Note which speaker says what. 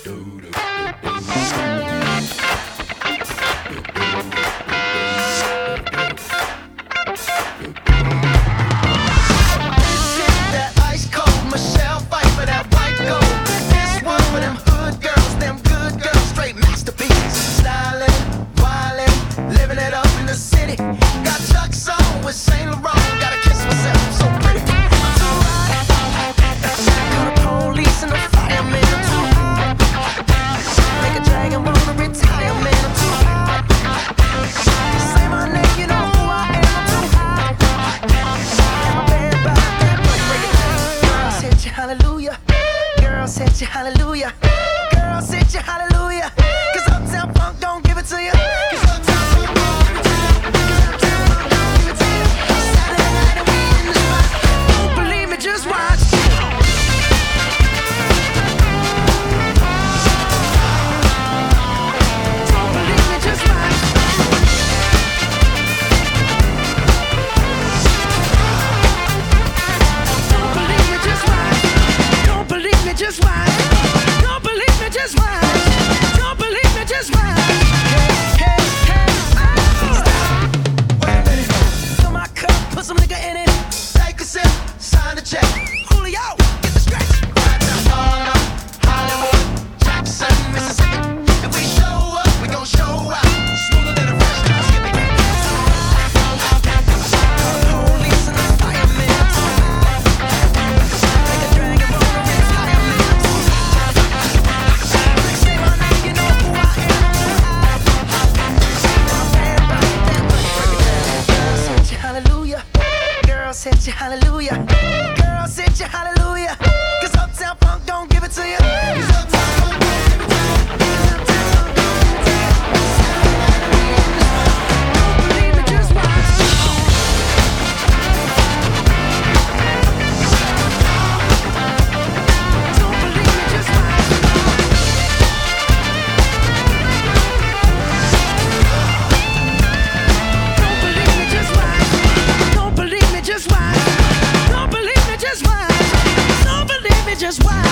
Speaker 1: Hallelujah, girl, set you hallelujah. Girl, set you hallelujah. 'Cause Uptown Funk don't give it to you. 'Cause Uptown Funk don't give it to you. 'Cause Uptown Funk don't give it to you. Saturday night and we in the spot. Don't believe me, just watch. Don't believe me, just watch. Don't believe me, just watch. Don't believe me, just watch. Don't believe me, just watch. Don't believe me, just watch. Hey, hey, hey, stop. Wait a minute. Fill my cup, put some nigga in it. Take a sip, sign the check. Julio, get the stretch. Right to Harlem, Hollywood, Jackson, Mississippi. If we show up, we gon' show out. Smoother than a fresh drop, skip it. Police and the firemen. Like a dragon roll of retirement. Say my name, you know who I am. Girl, set you hallelujah. Girl, set you hallelujah. Girl, set you hallelujah. 'Cause Uptown Funk don't give it to you. 'Cause Uptown Funk don't give it to you. 'Cause Uptown Funk don't give it to you. Don't believe me, just watch. Don't believe me, just watch. Don't believe me, just watch. Don't believe me, just watch. Don't believe me, just watch. Don't believe me, just watch.